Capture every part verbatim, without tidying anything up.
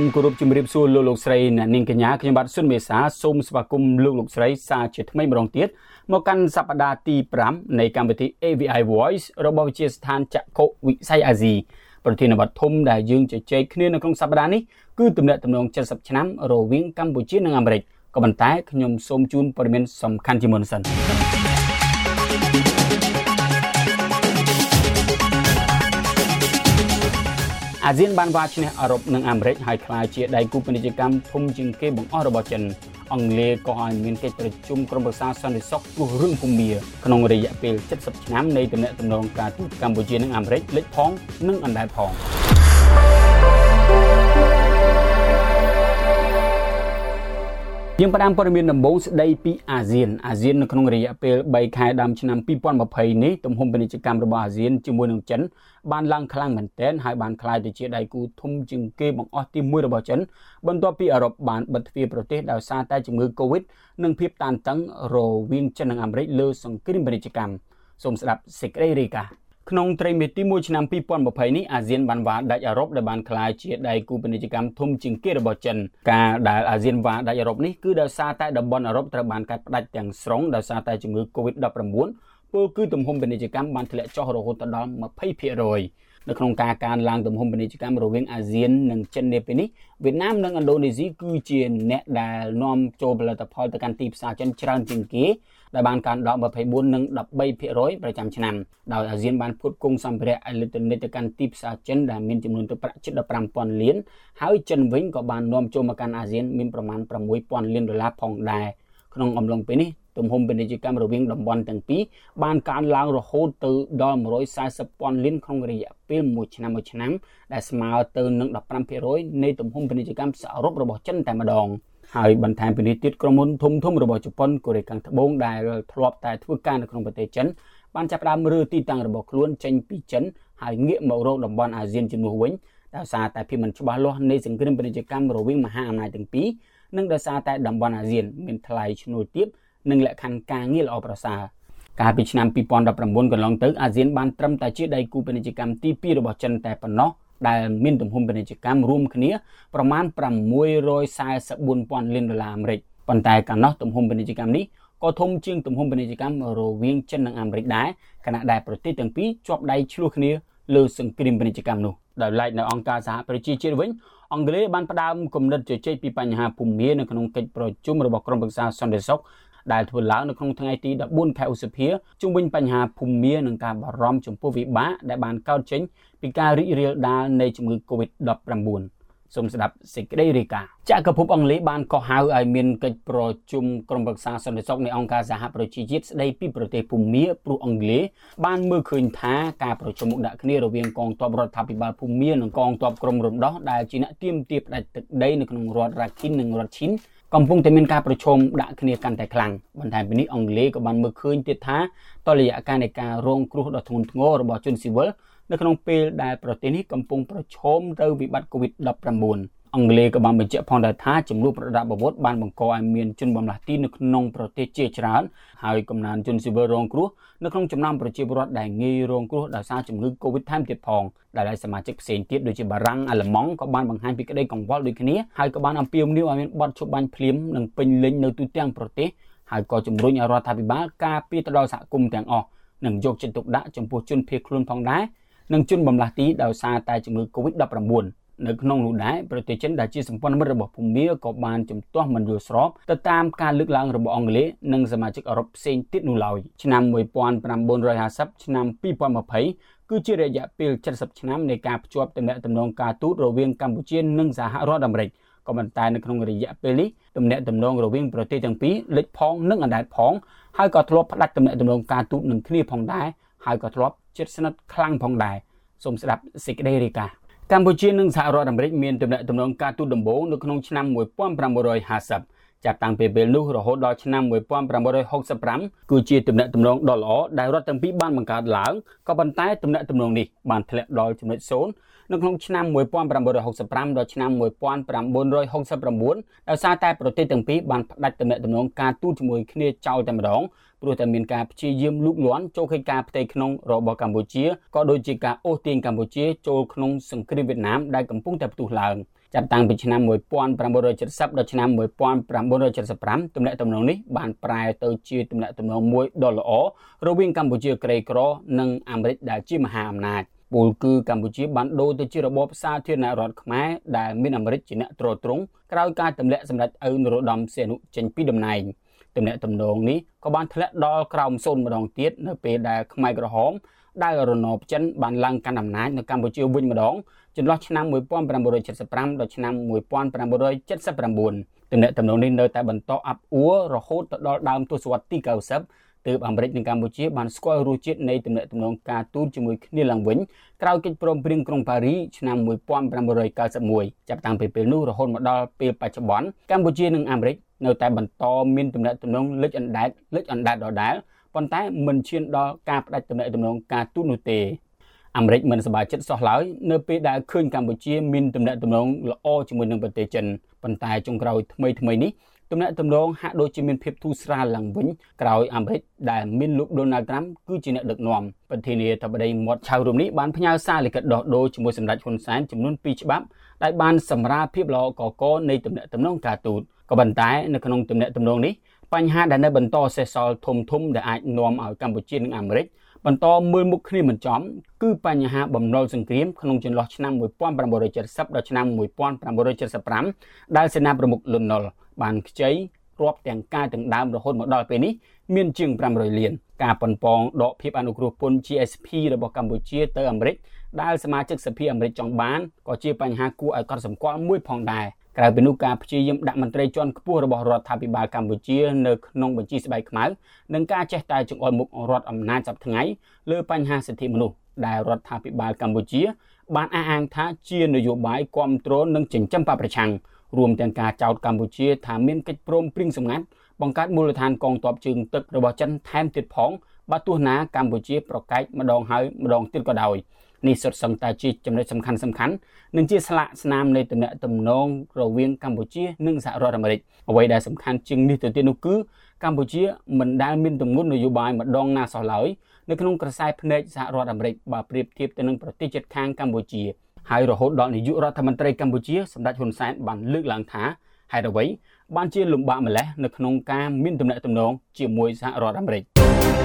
มกรุบจิมริบซูลูลูกไซน์นิงกัญญาขยมบัดสุนเมษาสมสภากุมลูกลูกไซน์ซาเจตไม่มรองเตียดมากันสัปดาห์ที่ปรำในการบันทึก เอ วี ไอ Voice ระบบวิจัยสถานจักรโควิไซอาซีประเทศนบัดทมได้ยืงจะเจคเนื้อในครองสัปดาห์นี้คือตำแหน่งตำแหน่งเจ็ดสิบชนะโรวิงกัมพูชีในอเมริกก็บรรทัดขยมสมจูนปริมาณสำคัญที่มนสันอาเซียนบ้านวาชเนี่ยอารมณ์ในอเมริกให้คลายเชียได้กู้ปนิจกรรมทุ่มจึงเก็บบังอ้อระบจันอังเลก็ให้มีการประชุมกรมประชาสันติสุขเรื่องภูมิเมียขนมระยะเป็นเจ็ดสิบน้ำในตำแหน่งตำแหน่งการทูตกัมพูชีในอเมริกเล็กพ้องนึ่งอันใดพ้องยังประดามปรมีนำบงสได้ปีอาเซียนอาเซียนในขนมระยะเป็นใบขายดำชนำปีป้อนมาภัยนี้ตุ่มหุ่มปนิจกรรมระบอาเซียนจมูกหนึ่งจันบ้านลังคลังเหมือนเต้นให้บ้านคลายตัวเชียได้กูทุ่มจึงเก็บบังอ้อที่มือระบจันบนตัวปีอาหรับบ้านบัตรฟีประเทศดาวซาใต้จมูกโควิดหนึ่งพิบตันตั้งโรวิงจันทร์อเมริกเลือสังกิริมปนิจกรรมสมสดับสิกเรริกาขนมไตรเมติมูชนำปีป้อนมาภัยนี้อาเซียนบ้านวาได้อาหรับได้บ้านคลายเชียได้กูปนิจกรรมทุ่มจึงเก็บระบจันการได้อาเซียนวาได้อาหรับนี้คือดาวซาใต้ดับบอลอาหรับตระบานการประดับอย่างสองดาวซาใต้จมูกโควิดดับประมุนเพื่อคือตุ่มหุ่มปนิจกรรมบ้านทะเลจ่อโรโหตดอมมาภัยเพียรอยในโครงการการล้างตุ่มหุ่มปนิจกรรมระหว่างอาเซียนหนึ่งเช่นเดียวกันนี้เวียดนามและอินโดนีเซียคือเจียนเนตได้นอมโจบลัตพอลตะการตีภาษาจันทร์จึงเก๋ได้บานการดอกมาภัยบุญหนึ่งดับใบเพียร้อยประจำชนำโดยอาเซียนบานพูดกงสัมภาระอิเล็กทรอนิกส์ตะการตีภาษาจันทร์ได้มีจำนวนตัวประชิดดับปรามปอนเหรียญหายจันวิ่งก็บานนอมโจมาการอาเซียนมีประมาณประมวยปอนเหรียญดอลลาร์พองได้ขนมอมลงไปนี่ตุ่มหุ่มเป็นกิจกรรมระหว่างดับบอลตั้งปีบานการล้างระโหดตือดอมร้อยสายสปอนลิ้นของระยะปีหมู่ชนะหมู่ชนะได้สมาร์ตือหนึ่งดับปรามเพียร้อยในตุ่มหุ่มเป็นกิจกรรมสารบระบบจันแต่มาดองหายบรรทายเป็นนิติกรมุนทุ่มทุ่มระบบจุปนกุเรกังทบงได้ทลบแต่ทุกการในครองประเทศจันบานจับดามรือตีตังระบบล้วนเชนปีจันหายเงี้ยมาโรดับบอลอาเซียนจำนวนวิ่งดาวซาแต่พิมันชบาล้อในสิ่งที่เป็นกิจกรรมระหว่างมหาอำนาจตั้งปีนั่งดาวซาแต่ดับบอลอาเซียนเป็นทลายชนูทิพหนึ่งแหละคันกางเงี้ยอประสาการพิจารณาปีปอนดับประมวลกันลองตึกอาเซียนบานตรมแต่เชื่อได้กูเป็นกิจกรรมที่ปีระบบจันแต่ปนนอได้มีตุ่มหุ่มเป็นกิจกรรมรวมขึ้นนี้ประมาณประมวยร้อยสายสบุนปอนเหรียญดอลลาร์อเมริกปันแต่การนอตุ่มหุ่มเป็นกิจกรรมนี้ก็ทุ่มจึงตุ่มหุ่มเป็นกิจกรรมโรวิงจันทร์อเมริกได้ขณะได้ประเทศต่างปีจบได้ชลุกนี้เลือสังกิริมเป็นกิจกรรมนู้ได้ไล่ในองค์การสหประชาชาติวิ่งอังกฤษบานประดามกลุ่มนัดเจเจปีปัญหาภูมิในขนมกิจประชุมระบบกรมประชาสันติสุขได้ทวนแล้วในครั้งทั้งไอทีดับบุญแค่อุสเพียจุ่มวิญปัญหาภูมิในหนึ่งการบารมจมพูวิบะได้บานเก้าเชนปีการริเรียดาในจมูกโควิดดับประมูลสมสดับสิกได้ริกาจากกระพุบอังกฤษบานก็หาไอเมียนกิจประชุมกรมประชาสันติสุขในองค์การสหประชาชาติได้ปีประเทศภูมิปรุอังกฤษบานเมื่อคืนท้าการประชุมดักนี้ระเวียงกองทัพรัฐบาลภูมิหนึ่งกองทัพกรมรบดอได้จีน่าเตรียมเตรียมได้ตึกได้ในขนมรถรักขินหนึ่งรถชิ้นกำลังจะมีการประชุมดักนี้กันแต่ครั้งบรรทายเป็นนี้อังกฤษกับบานเมื่อคืนติดท้าต่อระยะการในการรองครูดอทงงอระบอบจุนซิเวลในขนมเปลได้ประเทศนี้กำลังประชุมเรื่องวิบัติโควิดดับประมูลอังกฤษกับบางเป็นเจ้าพองได้ท้าจำรูประดับบวชบานบังกอไอเมียนจุนบำลาตีในขนมประเทศเจจรานหายกำนันจุนซิเวอร์รองครัวในขนมจำนำประเทศบรอดได้เงยรองครัวได้สร้างจำรูโควิดท่ามเจ็บพองได้ได้สมาชิกเสียงเทียบโดยจีบารังอัลมองกับบานบางฮันพิกได้กองวอลโดยคืนนี้หายกับบานอัมพิวนิวไอเมียนบอลชุบบานพลิมหนึ่งเป็นเล่นในตุเตียงประเทศหายก็จำรูยาราธาบิบาลกาปีตลอดสะกุมแต่งออกหนึ่งโยกจิตตกดะจำพูจุนเพียคลุนพองได้หนึ่งจุนบำลาตีดาวซาตายจำรูโควิดดับประมูลในขนมลูกได้ประเทศเช่นได้จีสัมพันธ์ระบบภูมิกับบานจุ่มตัวมันอยู่สอบแต่ตามการลึกล้างระบบอังกฤษหนึ่งสมาชิกอาหรับเซนติดนูลอยชนะมวยปอนประมาณบนรอยหาซับชนะปีปอนมาเผยคือเชื่อระยะปีเจ็ดสิบชนะในการประจวบตำแหน่งตำแหน่งการทูตระเวียงกัมพูชีหนึ่งสหรัฐอเมริกก็บรรทายในขนมระยะปีนี้ตำแหน่งตำแหน่งระเวียงประเทศต่างปีเล็กพองหนึ่งอันใดพองให้ก็ทลบพลัดตำแหน่งตำแหน่งการทูตหนึ่งคลีพองได้ให้ก็ทลบเจ็ดสนัดคลั่งพองได้สมสดับสิกได้ริกากัมพูชีนึ่งสหรัฐอเมริกมีตำแหน่งตำแหน่งการทูตดัมโบในขนมชนะมวยป้อมประมรอยหาสับจากต่างเปเบลนุรโหดชนะมวยป้อมประมรอยหกสิบปรำกูจีตำแหน่งตำแหน่งดอลล์ได้รถตั้งปีบ้านบังการหลังก็บรรทัดตำแหน่งตำแหน่งนี้บานทะเลดอยจำนวนโซนในขนมชนะมวยป้อมประมรอยหกสิบปรำโดยชนะมวยป้อมประมรอยหกสิบประมูลดาวซาใต้ประเทศตั้งปีบานได้ตำแหน่งตำแหน่งการทูตมวยขี้เจ้าแต่มาดองโปรแต่มีการชี้ยืมลูกหลวนโจเคการประเทศขนมรบกัมพูชีก็โดยจีการโอเตียนกัมพูชีโจขนมสังครีเวียดนามได้กำปุ้งแต่ประตูหลังចាប់តាំងពីឆ្នាំmột nghìn chín trăm bảy mươiដល់ឆ្នាំmột nghìn chín trăm bảy mươi lămទំនាក់ទំនងនេះបានប្រែទៅជាទំនាក់ទំនងមួយដ៏ល្អរវាងកម្ពុជាក្រីក្រនិងអាមេរិកដែលជាមហាអំណាចពលគឺកម្ពុជាបានដូរទៅជារបបសាធារណរដ្ឋខ្មែរដែលមានអាមេរិកជាអ្នកទ្រទ្រង់ក្រោយការទម្លាក់សម្ដេចឪនរោត្តមសីហនុចេញពីតំណែងទំនាក់ទំនងនេះក៏បានធ្លាក់ដល់ក្រោមសូន្យម្ដងទៀតនៅពេលដែលខ្មែរក្រហមដែលរណបចិនបានឡើងកាន់អំណាចនៅកម្ពុជាវិញម្ដងចន្លោះឆ្នាំmột nghìn chín trăm bảy mươi lămដល់ឆ្នាំmột nghìn chín trăm bảy mươi chínទំនាក់ទំនងនេះនៅតែបន្តអាប់អួររហូតទៅដល់ដើមទសវត្សរ៍ទី九十ទើបអាមេរិកនិងកម្ពុជាបានស្គាល់រសជាតិនៃទំនាក់ទំនងការទូតជាមួយគ្នាឡើងវិញក្រោយកិច្ចព្រមព្រៀងក្រុងប៉ារីឆ្នាំmột nghìn chín trăm chín mươi mốtចាប់តាំងពីពេលនោះរហូតមកដល់ពេលបច្ចុប្បន្នកម្ពុជានិងអាមេរិកនៅតែបន្តមានទំនាក់ទំនងលិចអណ្ដែតលិចអណ្ដែតដដែលប៉ុន្តែមិនឈានដល់ការផ្ដាច់ទំនាក់ទំនងការទូតនោះទេអាមេរិកមិនសប្បាយចិត្តសោះឡើយនៅពេលដែលឃើញកម្ពុជាមានទំនាក់ទំនងល្អជាមួយនឹងប្រទេសចិនប៉ុន្តែចុងក្រោយថ្មីថ្មីនេះទំនាក់ទំនងហាក់ដូចជាមានភាពធូរស្រាលឡើងវិញក្រោយអាមេរិកដែលមានលោកដូណាល់ត្រាំគឺជាអ្នកដឹកនាំប្រធានាធិបតីមាត់ឆៅរួមនេះបានផ្ញើសារលិខិតដោះដូរជាមួយសម្ដេចហ៊ុនសែនចំនួនពីរច្បាប់ដែលបានសម្រាលភាពល្អកកនៃទំនាក់ទំនងការទូតក៏ប៉ុន្តែនៅក្នុងទំនាក់ទំនងនេះបញ្ហាដែលនៅបន្តសេសសល់ធំធំដែលអាចនាំឲ្យកម្ពុជានិងអាមេរិកបន្តមើលមុខគ្នាមិនចំគឺបញ្ហាបំណុលសង្គ្រាមក្នុងចន្លោះឆ្នាំmột nghìn chín trăm bảy mươiដល់ឆ្នាំmột nghìn chín trăm bảy mươi lămដែលសេនាប្រមុខលន់នល់បានខ្ចីរាប់ទាំងការទាំងដើមរហូតមកដល់ពេលនេះមានជាងfive hundredលានការប៉ុនប៉ងដកភាពអនុគ្រោះពន្ធ G S P របស់កម្ពុជាទៅអាមេរិកដែលសមាជិកសភាអាមេរិកចង់បានក៏ជាបញ្ហាគួរឲ្យកត់សម្គាល់មួយផងដែរក្រៅពីនោះការព្យាយាមដាក់មន្ត្រីជាន់ខ្ពស់របស់រដ្ឋាភិបាលកម្ពុជានៅក្នុងបញ្ជីស្បែកខ្មៅនិងការចេះតែចង្អុលមុខរដ្ឋអំណាចសប្តាហ៍ថ្ងៃលើបញ្ហាសិទ្ធិមនុស្សដែលរដ្ឋាភិបាលកម្ពុជាបានអះអាងថាជានយោបាយគ្រប់គ្រងនិងចិញ្ចឹមបកប្រឆាំងរួមទាំងការចោទកម្ពុជាថាមានកិច្ចព្រមព្រៀងសម្ងាត់បង្កើតមូលដ្ឋានកងទ័ពជើងទឹករបស់ចិនថែមទៀតផងបើទោះណាកម្ពុជាប្រកែកម្ដងហើយម្ដងទៀតក៏ដោយនេះសុទ្ធសឹងតែជាចំណុចសំខាន់សំខាន់និងជាស្លាកស្នាមនៃទំនាក់ទំនងរវាងកម្ពុជានិងសហរដ្ឋអាមេរិកអ្វីដែលសំខាន់ជាងនេះទៅទៀតនោះគឺកម្ពុជាមិនដែលមានទម្ងន់នយោបាយម្ដងណាសោះឡើយនៅក្នុងក្រសែភ្នែកសហរដ្ឋអាមេរិកបើប្រៀបធៀបទៅនឹងប្រទេសជិតខាងកម្ពុជាហើយរហូតដល់នាយករដ្ឋមន្ត្រីកម្ពុជាសម្ដេចហ៊ុនសែនបានលើកឡើងថាហេតុអ្វីបានជាលំបាកម្ល៉េះនៅក្នុងការមានទំនាក់ទំនងជាមួយសហរដ្ឋអាមេរិក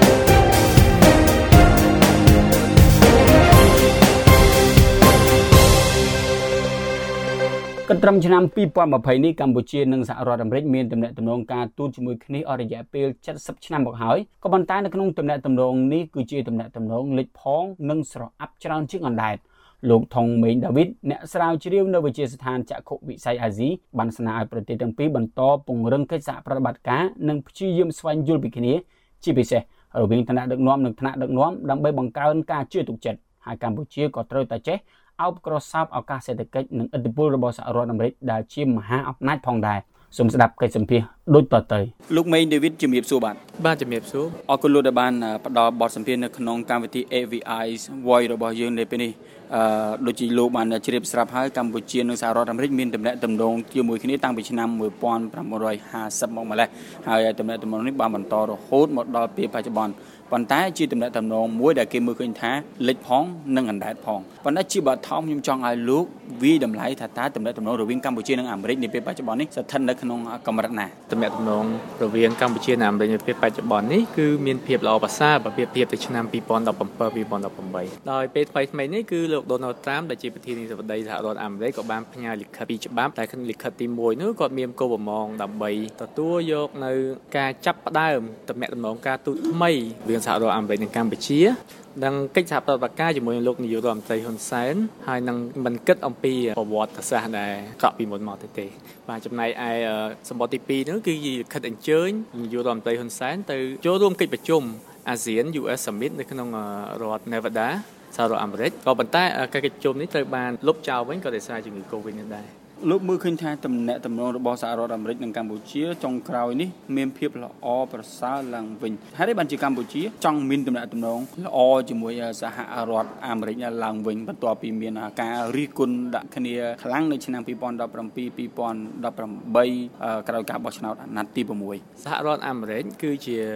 កត្រឹមឆ្នាំtwo thousand twentyនេះកម្ពុជានិងសហរដ្ឋអាមេរិកមានទំនាក់ទំនងការទូតជាមួយគ្នាអស់រយៈពេលseventyឆ្នាំមកហើយក៏ប៉ុន្តែនៅក្នុងទំនាក់ទំនងនេះគឺជាទំនាក់ទំនងលិចផងនិងស្រអាប់ច្រើនជាងអណ្ដែតលោកថុងមេងដាវីតអ្នកស្រាវជ្រាវនៅវិទ្យាស្ថានចក្ខុវិស័យអាស៊ីបានស្នើឲ្យប្រទេសទាំងពីរបន្តពង្រឹងកិច្ចសហប្រតិបត្តិការនិងព្យាយាមស្វែងយល់ពីគ្នាជាពិសេសរវាងថ្នាក់ដឹកនាំនិងថ្នាក់ដឹកនាំដើម្បីបង្កើនការជឿទុកចិត្តហើយកម្ពុជាក៏ត្រូវតែចេះអោបក្រសោបឱកាសសេដ្ឋកិច្ចនិងឥទ្ធិពលរបស់សហរដ្ឋអាមេរិកដែលជាមហាអំណាចផងដែរសូមស្ដាប់កិច្ចសម្ភាសន៍ដូចតទៅលោកមេងដេវីតជំរាបសួរបាទបាទជំរាបសួរអរគុណលោកដែលបានផ្ដល់បទសម្ភាសន៍នៅក្នុងកម្មវិធី A V I's Voice របស់យើងនៅពេលនេះអឺដូចជាលោកបានជ្រាបស្រាប់ហើយកម្ពុជានិងសហរដ្ឋអាមេរិកមានទំនាក់ទំនងជាមួយគ្នាតាំងពីឆ្នាំnineteen fiftyមកម្លេះហើយទំនាក់ទំនងនេះបានបន្តរហូតមកដល់ពេលបច្ចុប្បន្នប៉ុន្តែជាទំនាក់ទំនងមួយដែលគេមើលឃើញថាលិចផងនិងអណ្ដែតផងប៉ុន្តែជាបឋមខ្ញុំចង់ឲ្យលោកវាយតម្លៃថាតើទំនាក់ទំនងរវាងកម្ពុជានិងអាមេរិកនាពេលបច្ចុប្បន្ននេះស្ថិតនៅក្នុងកម្រិតណាទំនាក់ទំនងរវាងកម្ពុជានិងអាមេរិកនាពេលបច្ចុប្បន្ននេះគឺមានភាពល្អប្រសើរបើប្រៀបធៀបទៅឆ្នាំtwo thousand seventeen 2018ដោយពេលថ្មីៗនេះគឺលោក Donald Trump ដែលជាប្រធានាធិបតីសហរដ្ឋអាមេរិកក៏បានផ្ញើលិខិតពីរច្បាប់តែក្នុងលិខិតទីoneនោះគាត់មានគោលបំណងដើម្បីទទួលយកនៅការចាប់ផ្ដើមទំនាក់ទំនងការទូតថ្មីរវាងសហរដ្ឋអាមេរិកនិងកម្ពុជានិងកិច្ចសហប្រតិបត្តិការជាមួយនឹងលោកនាយករដ្ឋមន្ត្រីហ៊ុនសែនហើយនឹងមិនគិតអំពីប្រវត្តិសាស្ត្រដែលកក់ពីមុនមកទេទេបាទចំណែកឯសម្បត្តិទីtwoនោះគឺលិខិតអញ្ជើញនាយករដ្ឋមន្ត្រីហ៊ុនសែនទៅចូលរួមកិច្ចប្រជុំ អាស៊ាន U S Summit នៅក្នុងរដ្ឋ Nevada សហរដ្ឋអាមេរិកក៏ប៉ុន្តែកិច្ចប្រជុំនេះត្រូវបានលុបចោលវិញក៏ដោយសារជំងឺ Covid នេះដែរលោកមើលឃើញថាទំនាក់ទំនងរបស់សហរដ្ឋអាមេរិកនិងកម្ពុជាចុងក្រោយនេះមានភាពល្អប្រសើរឡើងវិញហើយបានជាកម្ពុជាចង់មានទំនាក់ទំនងល្អជាមួយសហរដ្ឋអាមេរិកឡើងវិញបន្ទាប់ពីមានការរិះគន់ដាក់គ្នាខ្លាំងនៅឆ្នាំtwo thousand seventeen two thousand eighteenក្រោយការបោះឆ្នោតអាណត្តិទីsix សហរដ្ឋអាមេរិកគឺជា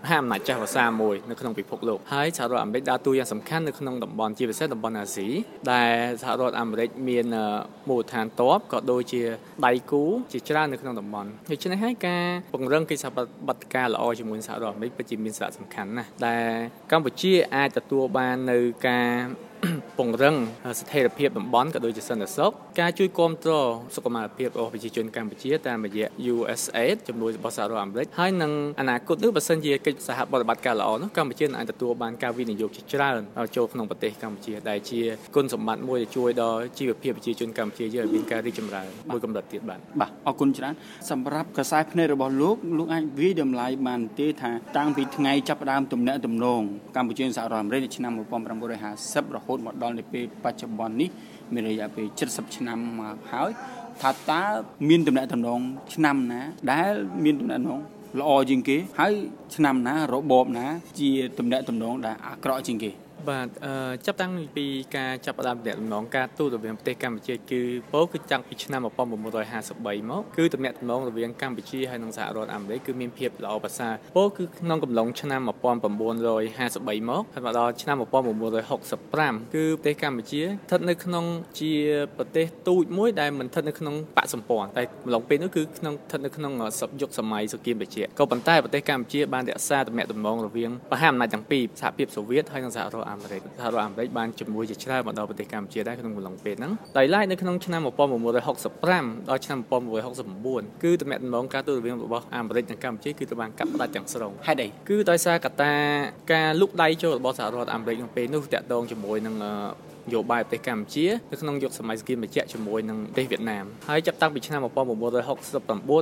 ហាមអំណាចចាស់ភាសាមួយនៅក្នុងពិភពលោកហើយសហរដ្ឋអាមេរិកដើរតួយ៉ាងសំខាន់នៅក្នុងតំបន់ជាពិសេសតំបន់អាស៊ីដែលសហរដ្ឋអាមេរិកមានមូលដ្ឋានទ័ពក៏ដូចជាដៃគូជាច្រើននៅក្នុងតំបន់ដូច្នេះហើយការពង្រឹងកិច្ចសហប្រតិការល្អជាមួយសហរដ្ឋអាមេរិកពិតជាមានសារៈសំខាន់ណាស់ដែលកម្ពុជាអាចទទួលបាននៅការពង្រឹងស្ថិរភាពតំបន់ក៏ដូចជាសន្តិសុខការជួយគាំទ្រសុខុមាលភាពរបស់ប្រជាជនកម្ពុជាតាមរយៈ U S A I D ជំនួយរបស់សហរដ្ឋអាមេរិកហើយនឹងអនាគតនោះបើសិនជាកិច្ចសហប្រតិបត្តិការល្អនោះកម្ពុជានឹងអាចទទួលបានការវិនិយោគជាច្រើនចូលក្នុងប្រទេសកម្ពុជាដែលជាគុណសម្បត្តិមួយដែលជួយដល់ជីវភាពប្រជាជនកម្ពុជាយើងឲ្យមានការរីកចម្រើនមួយកម្រិតទៀតបាទបាទអរគុណច្រើនសម្រាប់កសែភ្នែករបស់លោកលោកអាចវិយតម្លៃបានទេថាតាំងពីថ្ងៃចាប់ផ្ដើមទំនាក់ទំនងកម្ពុជានិងសហរដ្ឋអាមេរិកនៅឆ្នាំmột nghìn chín trămห้าสิบរហូតមកដល់នៅពេលបច្ចុប្បន្ននេះមានរយៈពេល칠십ឆ្នាំមកហើយថាតើមានទំនាក់ទំនងឆ្នាំណាដែលមានទំនាក់ទំនងល្អជាងគេហើយឆ្នាំណារបបណាជាទំនាក់ទំនងដែលអាក្រក់ជាងគេបាទអឺចាប់តាំងពីការចាប់ផ្ដើមទំនាក់ទំនងការទូតរវាងប្រទេសកម្ពុជាគឺពោលគឺតាំងពីឆ្នាំmột nghìn chín trămห้าสิบ三មកគឺទំនាក់ទំនងរវាងកម្ពុជាហើយនិងសហរដ្ឋអាមេរិកគឺមានភាពល្អប្រសើរពោលគឺក្នុងកំឡុងឆ្នាំmột nghìn chín trămห้าสิบ三មកហើយមកដល់ឆ្នាំmột nghìn chín trăm sáu mươiห้าគឺប្រទេសកម្ពុជាស្ថិតនៅក្នុងជាប្រទេសទូចមួយដែលមិនស្ថិតនៅក្នុងបកសម្ព័ន្ធតែកំឡុងពេលនោះគឺក្នុងស្ថិតនៅក្នុងយុគសម័យសូវៀតបញ្ជាក៏ប៉ុន្តែប្រទេសកម្ពុជាបានរក្សាទំនាក់ទំនងរវាងមហាអំណាចទាំងពីរសហភាពសូវៀតហើយនិងសហរដ្ឋអាមេរិកសហរដ្ឋអាមេរិកបានជំនួយជាច្រើនមកដល់ប្រទេសកម្ពុជាដែរក្នុងកំឡុងពេលហ្នឹងដោយឡែកនៅក្នុងឆ្នាំmột nghìn chín trăm sáu mươiห้าដល់ឆ្នាំmột nghìn chín trăm sáu mươi chínគឺទំនាក់ទំនងការទូតរវាងរបស់អាមេរិកនិងកម្ពុជាគឺត្រូវបានកាត់ផ្តាច់ទាំងស្រុងហេតុអីគឺដោយសារកត្តាការលុកដៃចូលរបស់សហរដ្ឋអាមេរិកក្នុងពេលនោះតាក់ទងជាមួយនឹងយោបាយប្រទេសកម្ពុជានៅក្នុងយុគសម័យសង្គ្រាមត្រជាក់ជាមួយនឹងប្រទេសវៀតណាមហើយចាប់តាំងពីឆ្នាំmột nghìn chín trăm sáu mươi chínដល់một nghìn chín trăm七mươiห้า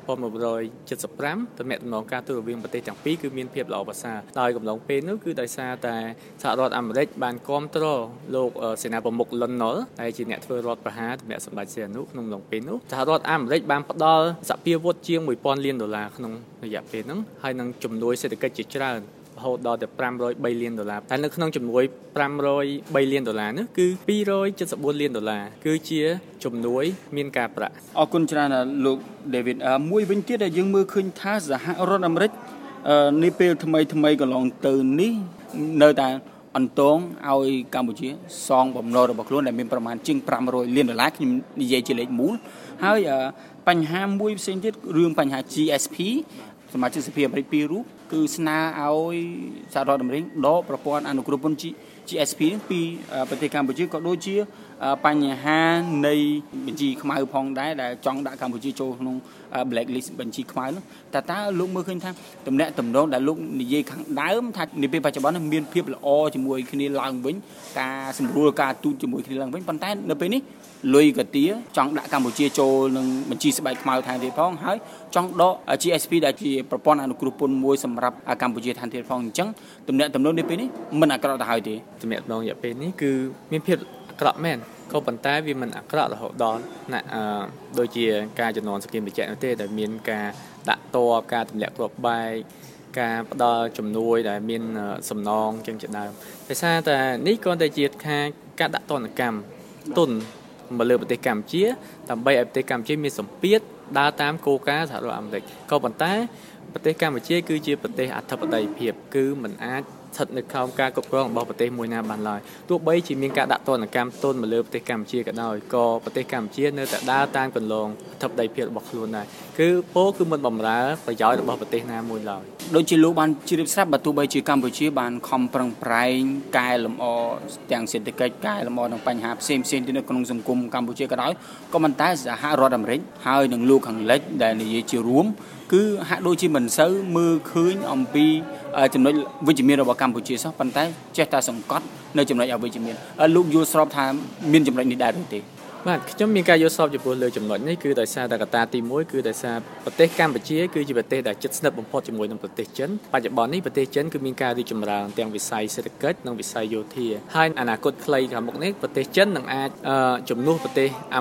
ទំនាក់ទំនងការទូតរវាងប្រទេសទាំងពីរគឺមានភាពល្អប្រសើរដោយកំឡុងពេលនោះគឺដោយសារតែសហរដ្ឋអាមេរិកបានគាំទ្រលោកសេនាប្រមុខលន់ណុលដែលជាអ្នកធ្វើរដ្ឋប្រហារសម្រាប់សម្ដេចសីហនុក្នុងកំឡុងពេលនោះសហរដ្ឋអាមេរិកបានផ្ដល់សព្វាវុធជាងmột nghìnលានដុល្លារក្នុងរយៈពេលហ្នឹងហើយនឹងជំនួយសេដ្ឋកិច្ចជាច្រើនរហូតដល់តែfive hundred threeលានដុល្លារតែនៅក្នុងជំនួយfive hundred threeលានដុល្លារនោះគឺtwo hundred seventy-fourលានដុល្លារគឺជាជំនួយមានការប្រាក់អរគុណច្រើនលោក David មួយវិញទៀតដែលយើងមើលឃើញថាសហរដ្ឋអាមេរិកនេះពេលថ្មីថ្មីកន្លងទៅនេះនៅតែអន្តងឲ្យកម្ពុជាសងបំណុលរបស់ខ្លួនដែលមានប្រមាណជាងfive hundredលានដុល្លារខ្ញុំនិយាយជាលេខមូលហើយបញ្ហាមួយផ្សេងទៀតរឿងបញ្ហា G S P សមាជិកសភាអាមេរិកពីររូបគឺស្នើឲ្យសហរដ្ឋអាមេរិកដកប្រព័ន្ធអនុគ្រោះពន្ធ G S P ពីប្រទេសកម្ពុជាក៏ដូចជាបញ្ហានៃបញ្ជីខ្មៅផងដែរដែលចង់ដាក់កម្ពុជាចូលក្នុង blacklist បញ្ជីខ្មៅនោះតែតើលោកមើលឃើញថាទំនាក់ទំនងដែលលោកនិយាយខាងដើមថានាពេលបច្ចុប្បន្នមានភាពល្អជាមួយគ្នាឡើងវិញការសម្រួលការទូតជាមួយគ្នាឡើងវិញប៉ុន្តែនៅពេលនេះលុយកាទៀចង់ដាក់កម្ពុជាចូលនឹងបញ្ជីស្បែកខ្មៅថែមទៀតផងហើយចង់ដក G S P ដែលជាប្រព័ន្ធអនុគ្រោះពន្ធមួយសម្រាប់កម្ពុជាថែមទៀតផងអញ្ចឹងទំនាក់ទំនងនេះពេលនេះមិនអាក្រក់ទៅហើយទេទំនាក់ទំនងរយៈពេលនេះគឺមានភាពអាក្រក់មែនក៏ប៉ុន្តែវាមិនអាក្រក់រហូតដល់ណាអឺដូចជាការជំនន់សង្គ្រាមត្រជាក់នោះទេដែលមានការដាក់តបការទម្លាក់គ្រាប់បែកការផ្ដល់ជំនួយដែលមានសំណងចឹងជាដើមដោយសារតែនេះគ្រាន់តែជាការការដាក់ទណ្ឌកម្មទុនមកលើប្រទេសកម្ពុជាដើម្បីឲ្យប្រទេសកម្ពុជាមានសម្ពាធដើរតាមគោលការណ៍សហរដ្ឋអាមេរិកក៏ប៉ុន្តែប្រទេសកម្ពុជាគឺជាប្រទេសអធិបតេយ្យភាពគឺមិនអាចស្ថិតនៅក្រោមការគ្រប់គ្រងរបស់ប្រទេសមួយណាបានឡើយទោះបីជាមានការដាក់ទណ្ឌកម្មទុនមកលើប្រទេសកម្ពុជាក៏ដោយក៏ប្រទេសកម្ពុជានៅតែដើរតាមគន្លងអធិបតេយ្យភាពរបស់ខ្លួនដែរគឺពោលគឺមិនបម្រើប្រយោជន៍របស់ប្រទេសណាមួយឡើយដូចជាលោកបានជ្រាបស្រាប់បើទោះបីជាកម្ពុជាបានខំប្រឹងប្រែងកែលម្អទាំងសេដ្ឋកិច្ចកែលម្អនឹងបញ្ហាផ្សេងផ្សេងទៀតនៅក្នុងសង្គមកម្ពុជាក៏ដោយក៏ប៉ុន្តែសហរដ្ឋអាមេរិកហើយនឹងលោកខាងលិចដែលនិយាយជារួមគឺហាក់ដូចជាមិនសូវមើលឃើញអំពីចំណុចវិជ្ជមានរបស់កម្ពុជាសោះប៉ុន្តែចេះតែសង្កត់នៅចំណុចអវិជ្ជមានលោកយល់ស្របថាមានចំណុចនេះដែរឬទេបាទខ្ញុំមានការយល់ស្របចំពោះលើចំណុចនេះគឺដោយសារតែកត្តាទីមួយគឺដោយសារប្រទេសកម្ពុជាគឺជាប្រទេសដែលជិតស្និទ្ធបំផុតជាមួយនឹងប្រទេសចិនបច្ចុប្បន្ននេះប្រទេសចិនគឺមានការរីកចម្រើនទាំងវិស័យសេដ្ឋកិច្ចនិងវិស័យយោធាហើយអនាគតខ្លីខាងមុខនេះប្រទេសចិននឹងអាចជំនួសប្រទេសអាមេរិក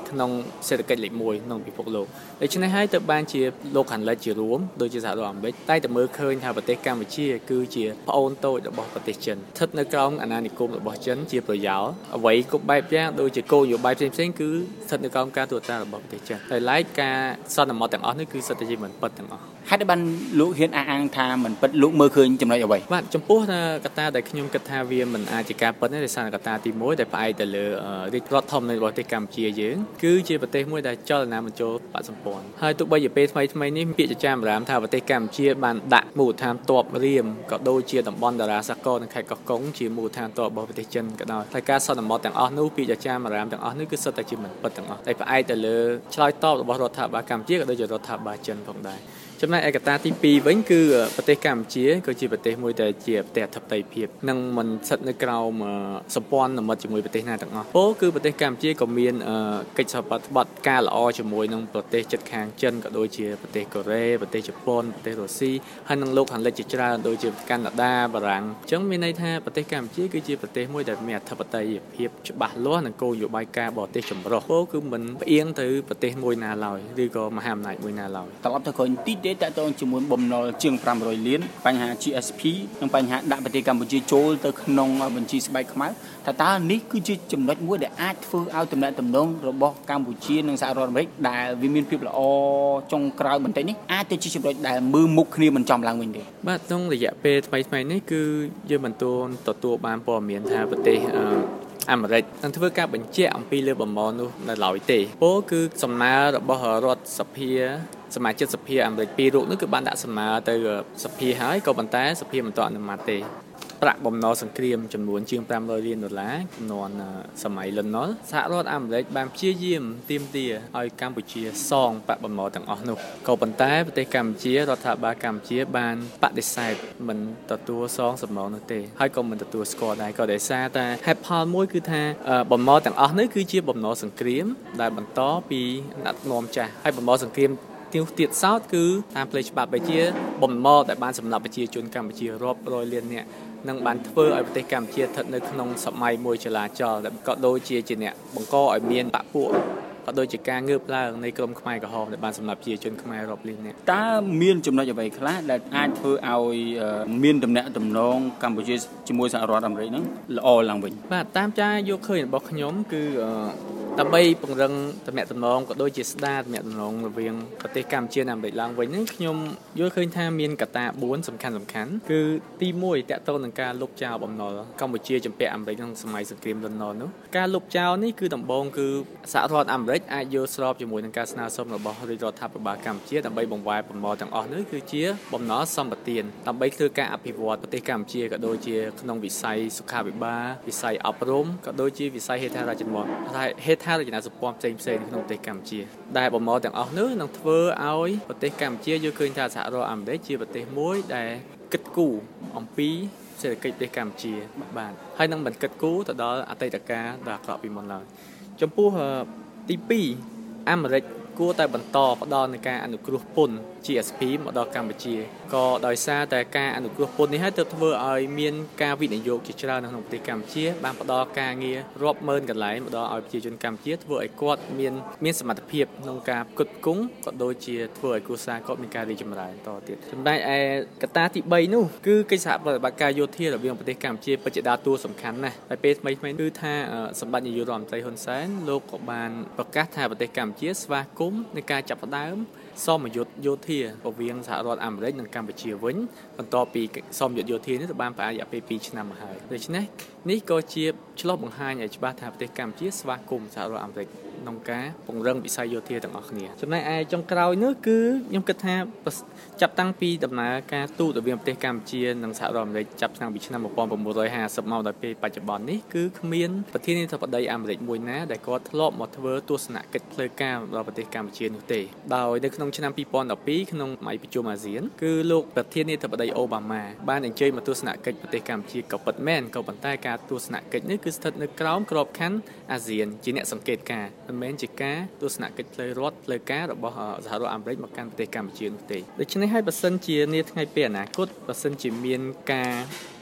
ក្នុងសេដ្ឋកិច្ចលេខមួយក្នុងពិភពលោកដូច្នេះហើយទៅបានជាលោកខាងលិចជារួមដូចជាសហរដ្ឋអាមេរិកតែតែមើលឃើញថាប្រទេសកម្ពុជាគឺជាប្អូនតូចរបស់ប្រទេសចិនស្ថិតនៅក្រោមអាណានិគមរបស់ចិនជាប្រយោលអ្វីគ្រប់បែបយ៉ាងដូចជាគោលនយោបាយផ្សេងៗគឺស្ថិតនៅក្រោមការត្រួតត្រារបស់ប្រទេសចិនតែឡែកការសន្មតទាំងអស់នេះគឺសិតតែជាមិនពិតទាំងអស់ហេតុបានលោកហ៊ានអះអាងថាមិនពិតលោកមើលឃើញចំណុចអ្វីបាទចំពោះកត្តាដែលខ្ញុំគិតថាវាមិនអាចជាការពិតទេដោយសារកត្តាទីមួយដែលផ្អែកទៅលើរាជរដ្ឋធម្មនុញ្ញរបស់ប្រទេសកម្ពុជាយើងគឺជាប្រទេសមួយដែលចលនាបញ្ចូលបកសម្ព័ន្ធហើយទោះបីជាពេលថ្មីថ្មីនេះពាក្យចចាមអារាមថាប្រទេសកម្ពុជាបានដាក់មូលដ្ឋានទ័ពរៀមក៏ដូចជាតំបន់តារាសាគរនៅខេត្តកោះកុងជាមូលដ្ឋានទ័ពរបស់ប្រទេសចិនក៏ដោយតែការសន្មតទាំងអស់នោះពាក្យចចាមអារាមទាំងអស់នេះគឺសុទ្ធតែជាមិនពិតទាំងអស់តែផ្អែកទៅលើឆ្លើយតបរបស់រដ្ឋាភិបាលកម្ពុជាក៏ដូចជារដ្ឋាភិបាលចិនផងដែរចំណែកឯកត្តាទីពីរវិញគឺប្រទេសកម្ពុជាគឺជាប្រទេសមួយដែលជាប្រទេសអធិបតេយ្យភាពនិងមិនស្ថិតនៅក្រោមសម្ព័ន្ធមិត្តជាមួយប្រទេសណាទាំងអស់ពោលគឺប្រទេសកម្ពុជាក៏មានកិច្ចសហប្រតិបត្តិការល្អជាមួយនឹងប្រទេសជិតខាងចិនក៏ដូចជាប្រទេសកូរ៉េប្រទេសជប៉ុនប្រទេសរុស្ស៊ីហើយនិងលោកខាងលិចជាច្រើនដូចជាកាណាដាបារាំងអញ្ចឹងមានន័យថាប្រទេសកម្ពុជាគឺជាប្រទេសមួយដែលមានអធិបតេយ្យភាពច្បាស់លាស់និងគោលនយោបាយការបរទេសចម្រុះពោលគឺមិនផ្អៀងទៅប្រទេសមួយណាឡើយឬក៏មហាអំណាចមួយណាឡើយត្រឡប់ទៅក្រោយទីតេតតងជាមួយបំណុលជាងfive hundredលានបញ្ហា G S P និងបញ្ហាដាក់ប្រទេសកម្ពុជាចូលទៅក្នុងបញ្ជីស្បែកខ្មៅថាតើនេះគឺជាចំណុចមួយដែលអាចធ្វើឲ្យទំនាក់ទំនងរបស់កម្ពុជានិងសហរដ្ឋអាមេរិកដែលវាមានភាពល្អចុងក្រោយបន្តិចនេះអាចទៅជាចំណុចដែលមើលមុខគ្នាមិនចំឡើងវិញទេបាទក្នុងរយៈពេលថ្មីថ្មីនេះគឺយើងមិនទាន់ទទួលបានព័ត៌មានថាប្រទេសអាមេរិកនឹងធ្វើការបញ្ជាក់អំពីលើបំណុលនោះនៅឡើយទេពោលគឺសំណើរបស់រដ្ឋសភាសមាជិកសភាអាមេរិកពីររូបនោះគឺបានដាក់សំណើទៅសភាហើយក៏ប៉ុន្តែសភាមិនទាន់អនុម័តទេប្រាក់បំណុលសង្គ្រាមចំនួនជាងfive hundredលានដុល្លារចំនួនសម័យលន់ណុលសហរដ្ឋអាមេរិកបានព្យាយាមទាមទារឲ្យកម្ពុជាសងប្រាក់បំណុលទាំងអស់នោះក៏ប៉ុន្តែប្រទេសកម្ពុជារដ្ឋាភិបាលកម្ពុជាបានបដិសេធមិនទទួលសងសំណងនោះទេហើយក៏មិនទទួលស្គាល់ដែរក៏ដោយសារតែហេតុផលមួយគឺថាបំណុលទាំងអស់នេះគឺជាបំណុលសង្គ្រាមដែលបន្តពីអាណត្តិនាំចាស់ហើយបំណុលសង្គ្រាមទៀតទៀតសោតគឺតាមផ្លូវច្បាប់បែជាបំណុលដែលបានសម្រាប់ប្រជាជនកម្ពុជារាប់រយលាននាក់នឹងបានធ្វើឲ្យប្រទេសកម្ពុជាស្ថិតនៅក្នុងសម័យមួយចលាចលដែលក៏ដូចជាជាអ្នកបង្កឲ្យមានបពុក៏ដូចជាការងើបឡើងនៃក្រមខ្មែរក្រហមដែលបានសម្រាប់ប្រជាជនខ្មែររាប់លាននាក់តើមានចំណុចអ្វីខ្លះដែលអាចធ្វើឲ្យមានទំនាក់ទំនងកម្ពុជាជាមួយសហរដ្ឋអាមេរិកហ្នឹងល្អឡើងវិញបាទតាមការយកឃើញរបស់ខ្ញុំគឺដើម្បីពង្រឹងទំនាក់ទំនងក៏ដូចជាស្ដារទំនាក់ទំនងរវាងប្រទេសកម្ពុជានិងអាមេរិកឡើងវិញហ្នឹងខ្ញុំយល់ឃើញថាមានកត្តាfourសំខាន់សំខាន់គឺទីoneតកតងនឹងការលុបចោលបំណុលកម្ពុជាជំពាក់អាមេរិកក្នុងសម័យសង្គ្រាមលន់ណុលនោះការលុបចោលនេះគឺដំបូងគឺសហរដ្ឋអាមេរិកអាចយល់ស្របជាមួយនឹងការស្នើសុំរបស់រាជរដ្ឋាភិបាលកម្ពុជាដើម្បីបង្វែរបំណុលទាំងអស់នេះគឺជាបំណុលសម្បទានដើម្បីធ្វើការអភិវឌ្ឍប្រទេសកម្ពុជាក៏ដូចជាក្នុងវិស័យសុខាភិបាលវិស័យអប់រំក៏ដូចជាវិស័យហេដ្ឋារចនាសម្ព័ន្ធហេដ្ឋារចនាសម្ព័ន្ធផ្សេងផ្សេងក្នុងប្រទេសកម្ពុជាដែលបំណុលទាំងអស់នេះនឹងធ្វើឲ្យប្រទេសកម្ពុជាយល់ឃើញថាសហរដ្ឋអាមេរិកជាប្រទេសមួយដែលគិតគូរអំពីសេដ្ឋកិច្ចប្រទេសកម្ពុជាបាទហើយនឹងមិនគិតគូរទៅដល់អតីតកាលដ៏អាក្រក់ពីមុនឡើយចំពោះទីtwoអាមេរិកគួរតែបន្តផ្ដល់នូវការអនុគ្រោះពន្ធ G S P មកដល់កម្ពុជាក៏ដោយសារតែការអនុគ្រោះពន្ធនេះហើយទើបធ្វើឲ្យមានការវិនិយោគជាច្រើននៅក្នុងប្រទេសកម្ពុជាបានផ្ដល់ការងាររាប់ម៉ឺនកន្លែងមកដល់ឲ្យប្រជាជនកម្ពុជាធ្វើឲ្យគាត់មានមានសមត្ថភាពក្នុងការផ្គត់ផ្គង់ក៏ដូចជាធ្វើឲ្យគ្រួសារគាត់មានការរីកចម្រើនតទៀតចំណែកឯកត្តាទីthreeនោះគឺកិច្ចសហប្រតិបត្តិការយោធារវាងប្រទេសកម្ពុជាពិតជាដើរតួសំខាន់ណាស់ហើយពេលថ្មីៗគឺថាសម្ដេចនាយករដ្ឋមន្ត្រីហ៊ុនសែនលោកក៏បានប្រកាសថាប្រទេសកម្ពុជាស្វាគមន៍នៃការចាប់ផ្ដើមសមយុទ្ធយោធារវាងសហរដ្ឋអាមេរិកនិងកម្ពុជាវិញបន្ទាប់ពីសមយុទ្ធយោធានេះទៅបានប្រអារយៈពេលtwoឆ្នាំមកហើយដូច្នេះនេះក៏ជាឆ្លុះបង្ហាញឲ្យច្បាស់ថាប្រទេសកម្ពុជាស្វាគមន៍សហរដ្ឋអាមេរិកក្នុងការពង្រឹងវិស័យយោធាទាំងអស់គ្នាចំណែកឯចុងក្រោយនោះគឺខ្ញុំគិតថាចាប់តាំងពីដំណើរការទូតរវាងប្រទេសកម្ពុជានិងសហរដ្ឋអាមេរិកចាប់តាំងពីឆ្នាំnineteen fiftyមកដល់ពេលបច្ចុប្បន្ននេះគឺគ្មានប្រធានាធិបតីអាមេរិកមួយណាដែលគាត់ធ្លាប់មកធ្វើទស្សនកិច្ចផ្លូវការដល់ប្រទេសកម្ពុជានោះទេដោយនៅក្នុងឆ្នាំtwo thousand twelveក្នុងមជ្ឈប្រជុំអាស៊ានគឺលោកប្រធានាធិបតីអូបាម៉ាបានអញ្ជើញមកទស្សនកិច្ចប្រទេសកម្ពុជាក៏ពិតមែនក៏ប៉ុន្តែការទស្សនកិច្ចនេះគឺស្ថិតនៅក្រោមក្របខ័ណ្ឌអាស៊ានជាអ្នកសង្កេតការណ៍មិនមែនជាការទស្សនកិច្ចផ្លូវរដ្ឋផ្លូវការរបស់សហរដ្ឋអាមេរិកមកកាន់ប្រទេសកម្ពុជានោះទេដូច្នេះហើយបើសិនជានាថ្ងៃពេលអនាគតបើសិនជាមានការ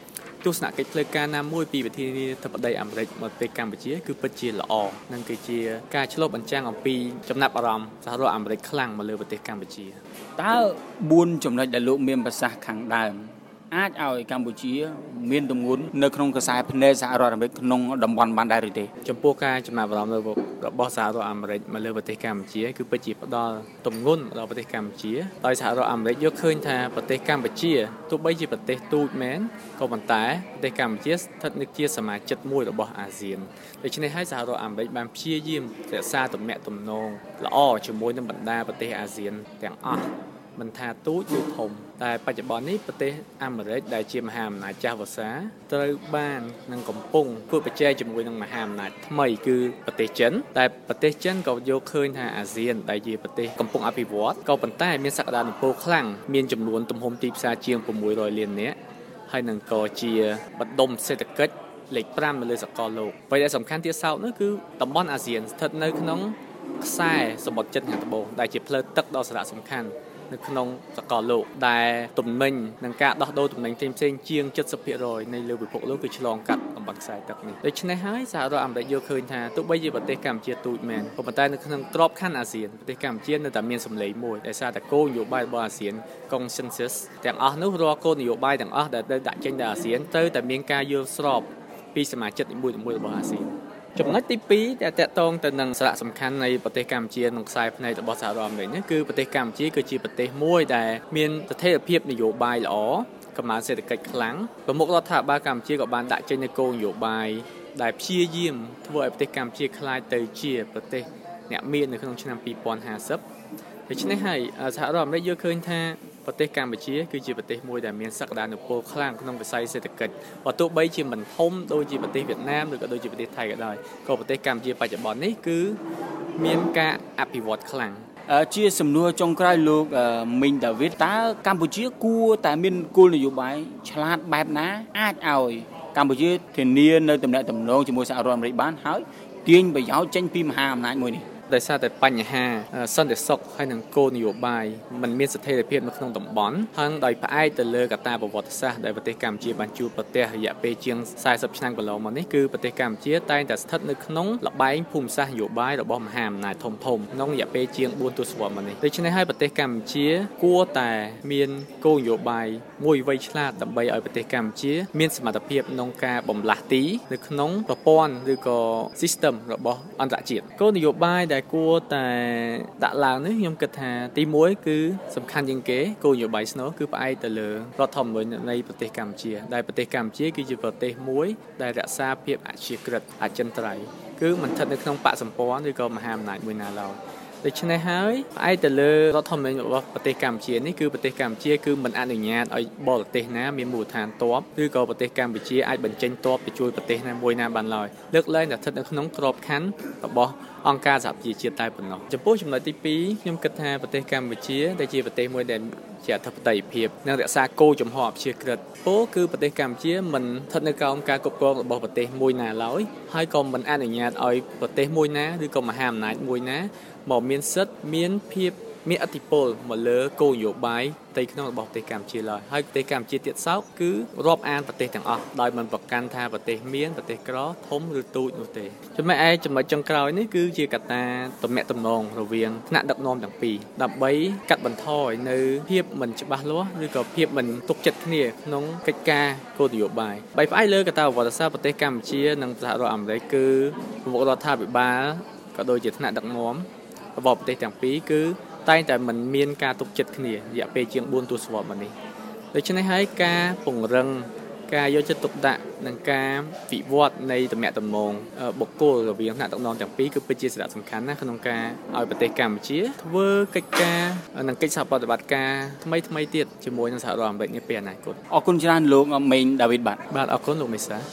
ទស្សនកិច្ចផ្លូវការណាមួយពីប្រធានាធិបតីអាមេរិកមកប្រទេសកម្ពុជាគឺពិតជាល្អនិងគឺជាការឆ្លុះបញ្ចាំងអំពីចំណាប់អារម្មណ៍សហរដ្ឋអាមេរិកខ្លាំងមកលើប្រទេសកម្ពុជាតើបួនចំណុចដែលលោកមានប្រសាសន៍ខាងដើមអាចឲ្យកម្ពុជាមានទម្ងន់នៅក្នុងខ្សែភ្នែកសហរដ្ឋអាមេរិកក្នុងតំបន់បានដែរឬទេចំពោះការចំណាប់អារម្មណ៍របស់សហរដ្ឋអាមេរិកមកលើប្រទេសកម្ពុជាគឺពិតជាផ្ដល់ទម្ងន់ដល់ប្រទេសកម្ពុជាដោយសហរដ្ឋអាមេរិកយកឃើញថាប្រទេសកម្ពុជាទោះបីជាប្រទេសទូចមែនក៏ប៉ុន្តែប្រទេសកម្ពុជាស្ថិតនៅជាសមាជិកមួយរបស់អាស៊ានដូច្នេះហើយសហរដ្ឋអាមេរិកបានព្យាយាមរក្សាទំនាក់ទំនងល្អជាមួយនឹងបណ្ដាប្រទេសអាស៊ានទាំងអស់មិនថាទូចឬធំតែបច្ចុប្បន្ននេះប្រទេសអាមេរិកដែលជាមហាអំណាចចាស់វស្សាត្រូវបាននឹងកំពុងធ្វើប្រជែងជាមួយនឹងមហាអំណាចថ្មីគឺប្រទេសចិនតែប្រទេសចិនក៏យកឃើញថាអាស៊ានដែលជាប្រទេសកំពុងអភិវឌ្ឍក៏ប៉ុន្តែមានសក្តានុពលខ្លាំងមានចំនួនទំហំទីផ្សារជាងsáu trămលាននាក់ហើយនឹងក៏ជាបណ្ដុំសេដ្ឋកិច្ចលេខfiveនៅលើសកលលោកអ្វីដែលសំខាន់ទៀតសោតនោះគឺតំបន់អាស៊ានស្ថិតនៅក្នុងខ្សែសមុទ្រចិនខាងត្បូងដែលជាផ្លូវទឹកដ៏សារៈសំខាន់នៅក្នុងសកលលោកដែលទំនិញនិងការដោះដូរទំនិញផ្សេងៗជាងseventy percentនៃលើពិភពលោកគឺឆ្លងកាត់តំបន់ខ្សែទឹកនេះដូច្នេះហើយសហរដ្ឋអាមេរិកយកឃើញថាទោះបីជាប្រទេសកម្ពុជាទូចមែនក៏ប៉ុន្តែនៅក្នុងក្របខ័ណ្ឌអាស៊ានប្រទេសកម្ពុជានៅតែមានសម្លេងមួយដែលសារតែគោលនយោបាយរបស់អាស៊ាន Consensus ទាំងអស់នោះរាល់គោលនយោបាយទាំងអស់ដែលដាក់ចេញដោយអាស៊ានត្រូវតែមានការយល់ស្របពីសមាជិកនីមួយៗរបស់អាស៊ានចំណុចទីtwoដែលតាក់ទងទៅនឹងសារៈសំខាន់នៃប្រទេសកម្ពុជាក្នុងខ្សែភ្នែករបស់សហរដ្ឋអាមេរិកនេះគឺប្រទេសកម្ពុជាគឺជាប្រទេសមួយដែលមានស្ថិរភាពនយោបាយល្អកំណើនសេដ្ឋកិច្ចខ្លាំងប្រមុខរដ្ឋាភិបាលកម្ពុជាក៏បានដាក់ចេញនូវគោលនយោបាយដែលព្យាយាមធ្វើឲ្យប្រទេសកម្ពុជាក្លាយទៅជាប្រទេសអ្នកមាននៅក្នុងឆ្នាំtwenty fiftyដូច្នេះហើយសហរដ្ឋអាមេរិកយកឃើញថាប្រទេសកម្ពុជាគឺជាប្រទេសមួយដែលមានសក្តានុពលខ្លាំងក្នុងវិស័យសេដ្ឋកិច្ចបើទោះបីជាមិនធំដូចជាប្រទេសវៀតណាមឬក៏ដូចជាប្រទេសថៃក៏ដោយក៏ប្រទេសកម្ពុជាបច្ចុប្បន្ននេះគឺមានការអភិវឌ្ឍខ្លាំងជាសំណួរចុងក្រោយលោកមីងដាវីតតើកម្ពុជាគួរតែមានគោលនយោបាយឆ្លាតបែបណាអាចឲ្យកម្ពុជាធានានៅទំនាក់ទំនងជាមួយសហរដ្ឋអាមេរិកបានហើយទាញប្រយោជន៍ចេញពីមហាអំណាចមួយនេះដោយសារតែបញ្ហាសន្តិសុខហើយនិងគោលនយោបាយมันមានស្ថិរភាពនៅក្នុងតំបន់ហើយដោយផ្អែកទៅលើកត្តាប្រវត្តិសាស្ត្រដែលប្រទេសកម្ពុជាបានជួបប្រទះរយៈពេលជាងfortyឆ្នាំកន្លងមកនេះគឺប្រទេសកម្ពុជាតែងតែស្ថិតនៅក្នុងលបែងភូមិសាស្ត្រនយោបាយរបស់មហាអំណាចធំៗក្នុងរយៈពេលជាងfourទសវត្សរ៍មកនេះដូច្នេះហើយប្រទេសកម្ពុជាគួរតែមានគោលនយោបាយមួយវៃឆ្លាតដើម្បីឲ្យប្រទេសកម្ពុជាមានសមត្ថភាពក្នុងការបំលាស់ទីនៅក្នុងប្រព័ន្ធឬក៏ system របស់អន្តរជាតិគោលនយោបាយដែលគួរតែដាក់ឡើងនេះខ្ញុំគិតថាទីoneគឺសំខាន់ជាងគេគោលនយោបាយស្នូលគឺផ្អែកទៅលើរដ្ឋធម្មនុញ្ញនៃប្រទេសកម្ពុជាដែលប្រទេសកម្ពុជាគឺជាប្រទេសមួយដែលរក្សាភាពអព្យាក្រឹតអចិន្ត្រៃយ៍គឺមិនស្ថិតនៅក្នុងបកសម្ព័ន្ធឬក៏មហាអំណាចមួយណាឡើយដូច្នេះហើយផ្អែកទៅលើរដ្ឋធម្មនុញ្ញរបស់ប្រទេសកម្ពុជានេះគឺប្រទេសកម្ពុជាគឺមិនអនុញ្ញាតឲ្យបរទេសណាមានមូលដ្ឋានទ័ពឬក៏ប្រទេសកម្ពុជាអាចបញ្ចេញទ័ពទៅជួយប្រទេសណាមួយណាបានឡើយលើកលែងតែស្ថិតនៅក្នុងក្របខ័ណ្ឌរបស់អង្គការសហប្រជាជាតិតែប៉ុណ្ណោះចំពោះចំណុចទីtwoខ្ញុំគិតថាប្រទេសកម្ពុជាដែលជាប្រទេសមួយដែលជាអធិបតេយ្យភាពនិងរក្សាគោលចំហអព្យាក្រឹតពោលគឺប្រទេសកម្ពុជាមិនស្ថិតនៅក្រោមការគ្រប់គ្រងរបស់ប្រទេសមួយណាឡើយហើយក៏មិនអនុញ្ញាតឲ្យប្រទេសមួយណាឬក៏មហាអំណាចមួយណាមកមានសិទ្ធិមានភាពមានឥទ្ធិពលមកលើគោលនយោបាយផ្ទៃក្នុងរបស់ប្រទេសកម្ពុជាឡើយហើយប្រទេសកម្ពុជាទៀតសោតគឺរាប់អានប្រទេសទាំងអស់ដោយមិនប្រកាន់ថាប្រទេសមានប្រទេសក្រធំឬទូចនោះទេចំណែកឯចំណុចចុងក្រោយនេះគឺជាកត្តាទំនាក់ទំនងរវាងថ្នាក់ដឹកនាំទាំងពីរដើម្បីកាត់បន្ថយនៅភាពមិនច្បាស់លាស់ឬក៏ភាពមិនទុកចិត្តគ្នាក្នុងកិច្ចការគោលនយោបាយបើផ្អែកលើកត្តាប្រវត្តិសាស្ត្រប្រទេសកម្ពុជានិងសហរដ្ឋអាមេរិកគឺប្រមុខរដ្ឋាភិបាលក៏ដូចជាថ្នាក់ដឹកនាំរបស់ប្រទេសទាំងពីរគឺតែងតែមិនមានការទុកចិត្តគ្នារយៈពេលជាងfourទសវត្សរ៍មកនេះដូច្នេះហើយការពង្រឹងការយកចិត្តទុកដាក់និងការវិវត្តនៃទំនាក់ទំនងបុគ្គលរវាងថ្នាក់ដឹកនាំទាំងពីរគឺពិតជាសារៈសំខាន់ណាស់ក្នុងការឲ្យប្រទេសកម្ពុជាធ្វើកិច្ចការនិងកិច្ចសហប្រតិបត្តិការថ្មីថ្មីទៀតជាមួយនឹងសហរដ្ឋអាមេរិកនាពេលអនាគតអរគុណច្រើនលោកមេងដាវីតបាទបាទអរគុណលោកមេសា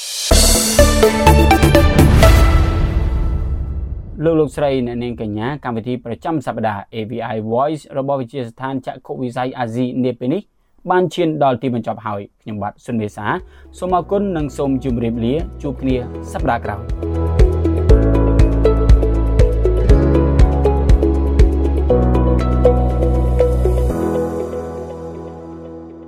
លោកលោកស្រីអ្នកនាងកញ្ញាកម្មវិធីប្រចាំសប្តាហ៍ A V I Voice របស់វិទ្យាស្ថានចក្ខុវិស័យអាស៊ីនាពេលនេះបានឈានដល់ទីបញ្ចប់ហើយខ្ញុំបាទសុនមេសាសូមអរគុណនិងសូមជម្រាបលាជួបគ្នាសប្តាហ៍ក្រោយ